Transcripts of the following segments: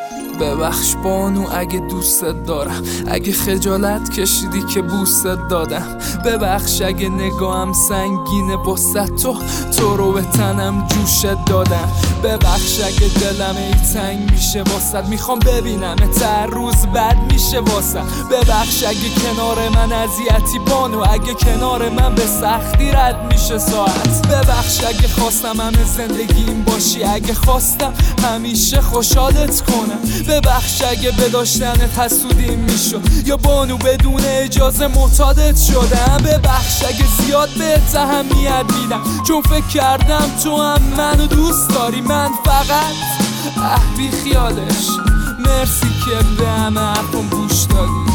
ببخش بانو اگه دوستت دارم، اگه خجالت کشیدی که بوست دادم. ببخش اگه نگاهم سنگینه واسه تو رو به تنم جوشت دادم. ببخش اگه دلم ای تنگ میشه واسه میخوام ببینم هر روز بد میشه واسه. ببخش اگه کنار من اذیتی بانو، اگه کنار من به سختی رد میشه ساعت. ببخش اگه خواستم همه زندگیم باشی، اگه خواستم همیشه خوشحالت کنم. ببخش اگه به داشتنت حسودیم میشد یا بانو بدون اجازه معتادت شدم. ببخش اگه زیاد بهت اهمیت میدم چون فکر کردم تو هم منو دوست داری. من فقط بی خیالش مرسی که به همه حرفم گوش دادی.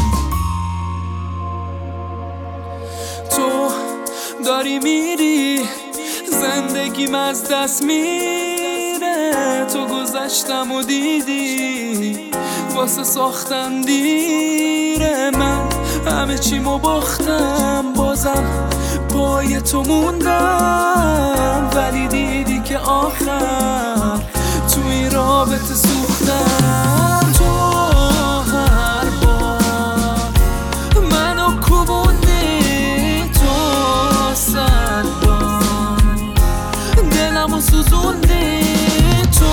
تو داری میری زندگیم از دست میره، تو گذشتم و دیدی واسه ساختن دیره. من همه چیمو باختم بازم پای تو موندم، ولی دیدی که آخر تو این رابطه سوختم. تو هر بار منو کوبوندی، تو صد بار دلمو سوزوندی. تو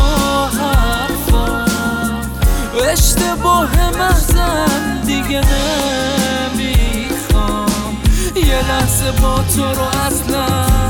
حرفا اشتباه محضن دیگه نمیخوام یه لحظه با تو رو اصلا.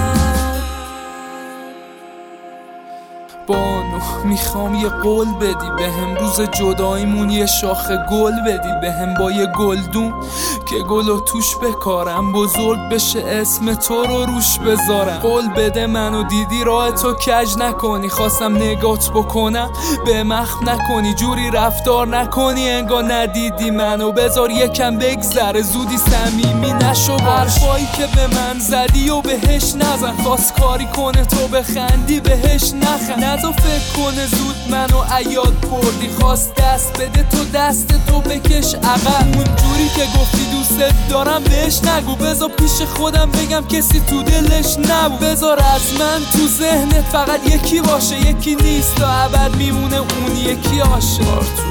بانو میخوام یه قول بدی بهم، روز جداییمون یه شاخه گل بدی بهم با یه گلدون که گلو توش بکارم، بزرگ بشه اسم تو رو روش بذارم. قول بده منو دیدی راه تو کج نکنی، خواستم نگات بکنم به مخم نکنی، جوری رفتار نکنی انگار ندیدی منو. بذار یکم بگذره زودی صمیمی نشو باش. حرفایی که به من زدی و بهش نزن، خواست کاری کنه تو بخندی بهش نخند. نذار فکر کنه زود منو عیاد بردی، خواست دست بده تو دست تو بکش عقب. اونجوری که گفتی دوست دارم بهش نگو، بذار پیش خودم بگم کسی تو دلش نبود. بذار از من تو ذهنت فقط یکی باشه، یکی نیست تا ابد میمونه اون یکی عاشق.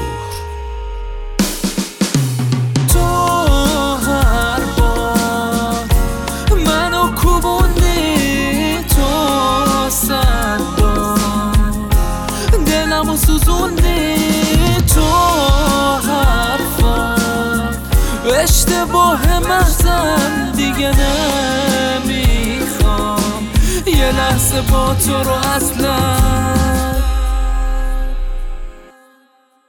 تو هر بار منو کوبوندی، تو صد بار دلمو سوزوندی. تو حرفا اشتباه محضن دیگه نمیخوام یه لحظه با تو رو اصلا.